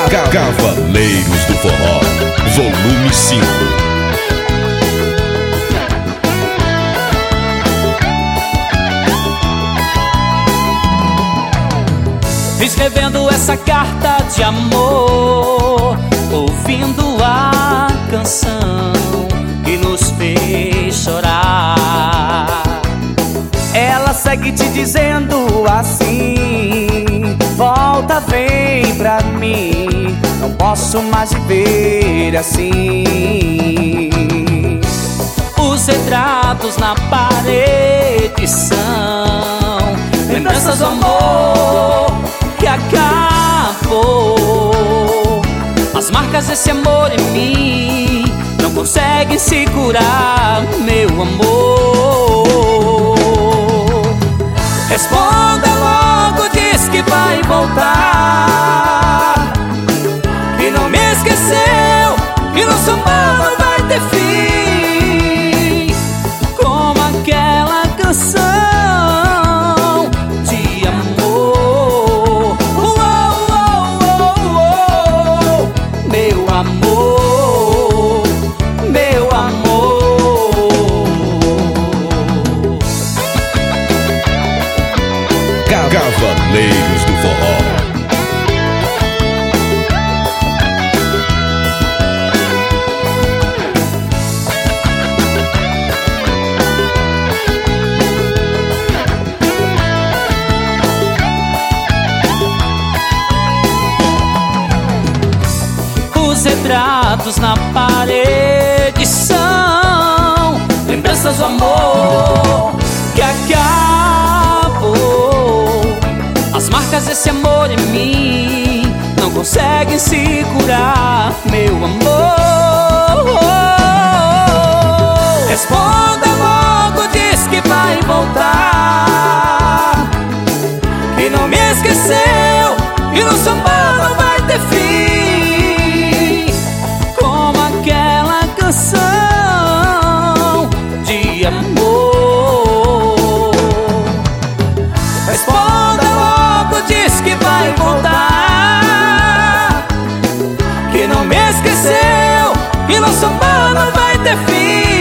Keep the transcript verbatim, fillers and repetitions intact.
Cavaleiros do Forró, volume cinco. Escrevendo essa carta de amor, ouvindo a canção que nos fez chorar. Ela segue te dizendo assim: volta, vem pra mim, não posso mais viver assim. Os retratos na parede são lembranças do amor que acabou. As marcas desse amor em mim não conseguem segurar meu amor. Responda logo, diz que vai voltar, que não me esqueceu, que nosso amor não vai ter fim. Como aquela canção de amor. Uou, uou, uou, uou. Meu amor, meu amor. Cavaleiros do Forró. Os retratos na parede são lembranças do amor que acabou. As marcas desse amor em mim não conseguem segurar meu amor. Responda logo, diz que vai voltar, que não me esqueceu, que nosso amor não vai ter fim. Como aquela canção de amor. Responda logo, diz que vai voltar, que não me esqueceu, que nosso amor não vai ter fim.